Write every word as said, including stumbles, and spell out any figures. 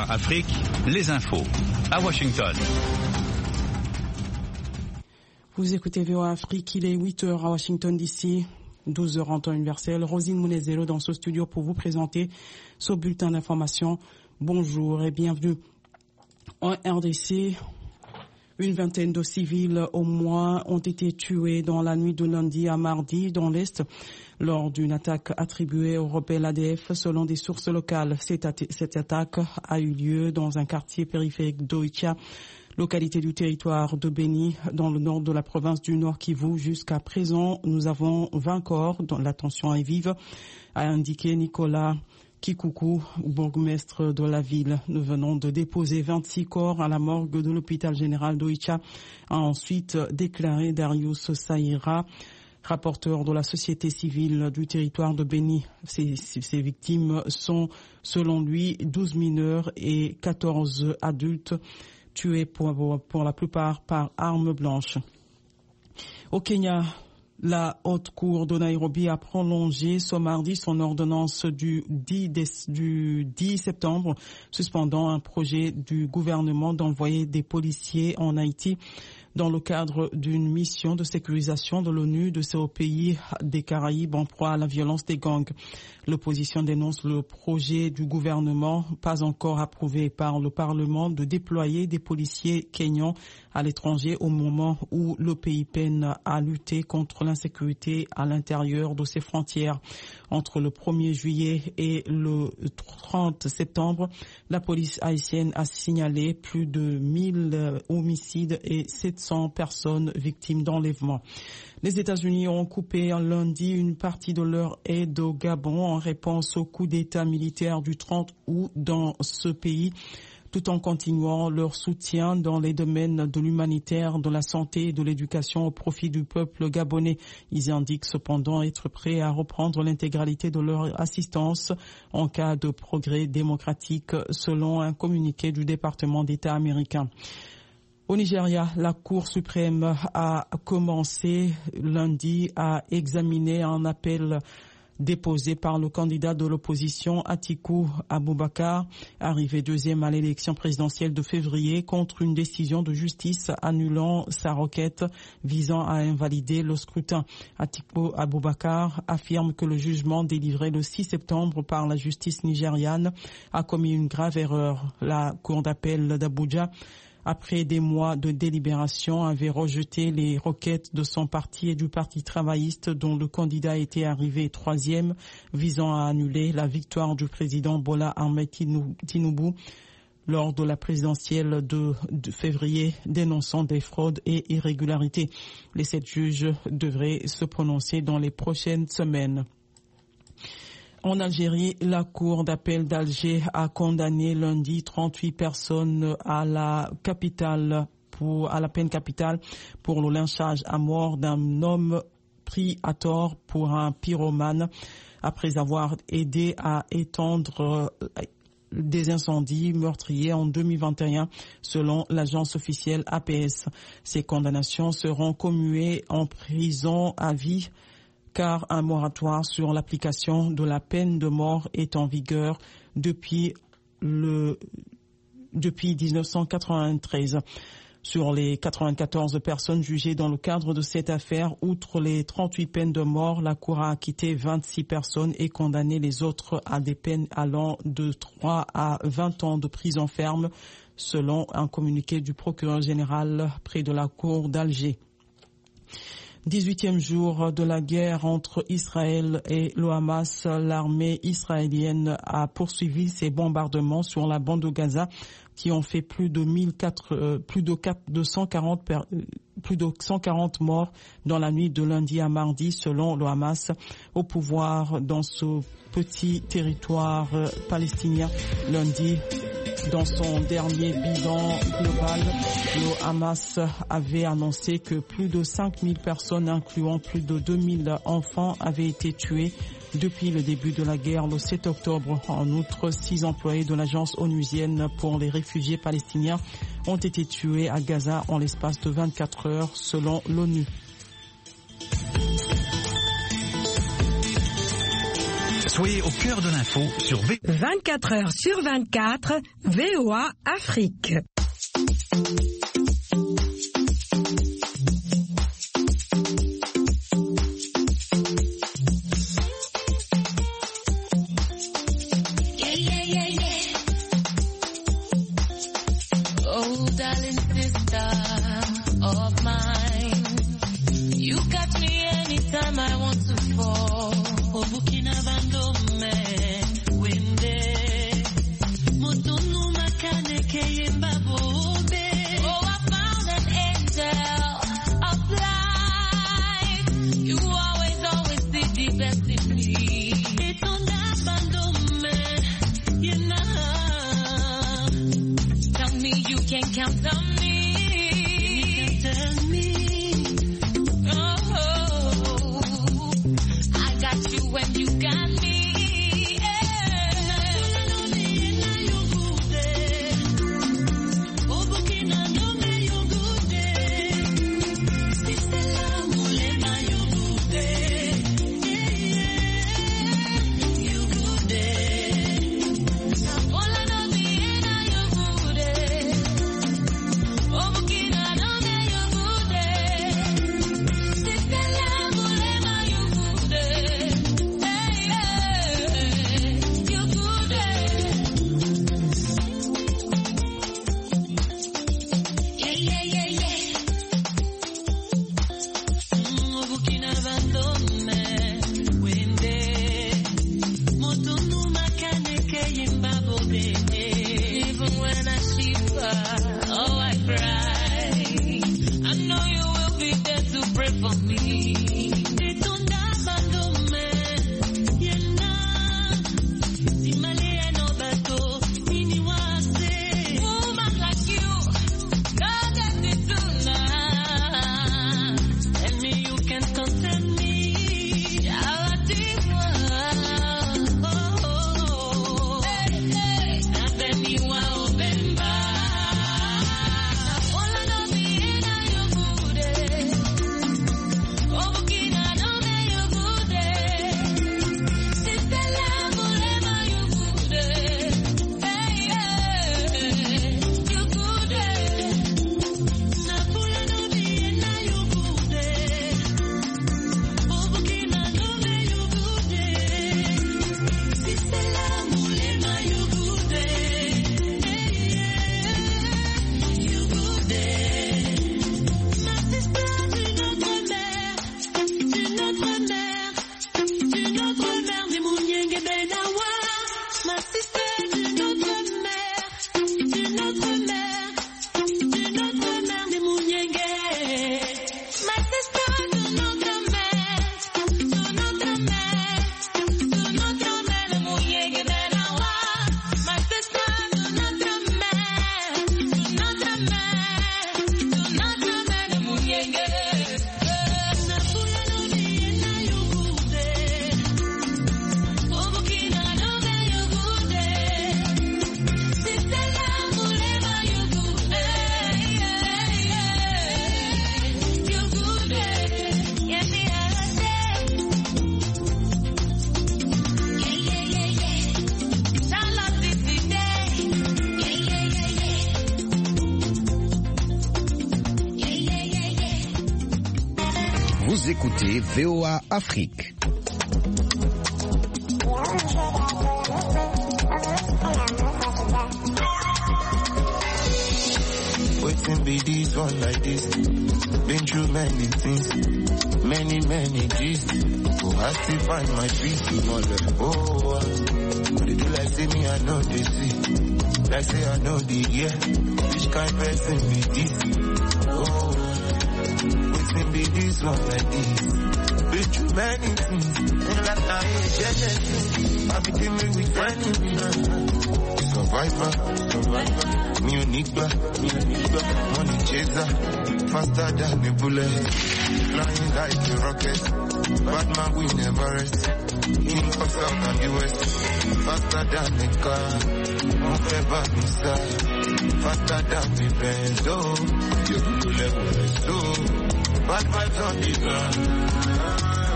A Afrique, les infos. À Washington. Vous écoutez V O A Afrique, il est huit heures à Washington D C, douze heures en temps universel. Rosine Mounezelo dans ce studio pour vous présenter ce bulletin d'information. Bonjour et bienvenue. En R D C, une vingtaine de civils au moins ont été tués dans la nuit de lundi à mardi dans l'Est lors d'une attaque attribuée au rebelle A D F selon des sources locales. Cette, at- cette attaque a eu lieu dans un quartier périphérique d'Oicha, localité du territoire de Beni, dans le nord de la province du Nord Kivu. Jusqu'à présent, nous avons vingt corps dont la tension est vive, a indiqué Nicolas Kikuku, bourgmestre de la ville. Nous venons de déposer vingt-six corps à la morgue de l'hôpital général d'Oicha, a ensuite déclaré Darius Saïra, rapporteur de la société civile du territoire de Beni. Ces, ces victimes sont, selon lui, douze mineurs et quatorze adultes tués pour, pour la plupart par armes blanches. Au Kenya, la haute cour de Nairobi a prolongé ce mardi son ordonnance du dix, du dix septembre, suspendant un projet du gouvernement d'envoyer des policiers en Haïti dans le cadre d'une mission de sécurisation de l'ONU de ces pays des Caraïbes en proie à la violence des gangs. L'opposition dénonce le projet du gouvernement, pas encore approuvé par le Parlement, de déployer des policiers kenyans à l'étranger au moment où le pays peine à lutter contre l'insécurité à l'intérieur de ses frontières. Entre le premier juillet et le trente septembre, la police haïtienne a signalé plus de mille homicides et sept cents personnes victimes d'enlèvement. Les États-Unis ont coupé lundi une partie de leur aide au Gabon en réponse au coup d'État militaire du trente août dans ce pays, tout en continuant leur soutien dans les domaines de l'humanitaire, de la santé et de l'éducation au profit du peuple gabonais. Ils indiquent cependant être prêts à reprendre l'intégralité de leur assistance en cas de progrès démocratique, selon un communiqué du département d'État américain. Au Nigeria, la Cour suprême a commencé lundi à examiner un appel déposé par le candidat de l'opposition Atiku Abubakar, arrivé deuxième à l'élection présidentielle de février, contre une décision de justice annulant sa requête visant à invalider le scrutin. Atiku Abubakar affirme que le jugement délivré le six septembre par la justice nigériane a commis une grave erreur. La Cour d'appel d'Abuja, après des mois de délibération, avait rejeté les requêtes de son parti et du Parti travailliste dont le candidat était arrivé troisième, visant à annuler la victoire du président Bola Ahmed Tinubu lors de la présidentielle de, de février, dénonçant des fraudes et irrégularités. Les sept juges devraient se prononcer dans les prochaines semaines. En Algérie, la Cour d'appel d'Alger a condamné lundi trente-huit personnes à la capitale pour, à la peine capitale pour le lynchage à mort d'un homme pris à tort pour un pyromane après avoir aidé à étendre des incendies meurtriers en deux mille vingt et un, selon l'agence officielle A P S. Ces condamnations seront commuées en prison à vie, car un moratoire sur l'application de la peine de mort est en vigueur depuis le depuis dix-neuf cent quatre-vingt-treize. Sur les quatre-vingt-quatorze personnes jugées dans le cadre de cette affaire, outre les trente-huit peines de mort, la Cour a acquitté vingt-six personnes et condamné les autres à des peines allant de trois à vingt ans de prison ferme, selon un communiqué du procureur général près de la Cour d'Alger. dix-huitième jour de la guerre entre Israël et le Hamas, l'armée israélienne a poursuivi ses bombardements sur la bande de Gaza qui ont fait plus de mille quatre, euh, plus de, quatre, de cent quarante per, plus de cent quarante morts dans la nuit de lundi à mardi, selon le Hamas, au pouvoir dans ce petit territoire euh, palestinien. Lundi, dans son dernier bilan global, le Hamas avait annoncé que plus de cinq mille personnes, incluant plus de deux mille enfants, avaient été tuées depuis le début de la guerre le sept octobre. En outre, six employés de l'agence onusienne pour les réfugiés palestiniens ont été tués à Gaza en l'espace de vingt-quatre heures, selon l'ONU. Soyez au cœur de l'info sur V. vingt-quatre heures sur vingt-quatre, V O A Afrique. Vous écoutez V O A Afrique. Waiting be this one like this. Been through many things, many, many G's. Oh, I still find my peace, mother. Oh, uh, they do like say me, I know they see. Like say I know the yeah. Which kind person be this? Oh, waiting be this one like this. Been through many things, and like I ain't jealous. I be dealing with enemies. Survivor, survivor, me nigga, me nigga, money chaser, faster than a bullet, flying like a rocket, bad man we never rest, in for south and the west, faster than a car, on fever inside, faster than the Benz, oh, you do level so, bad vibes on the ground.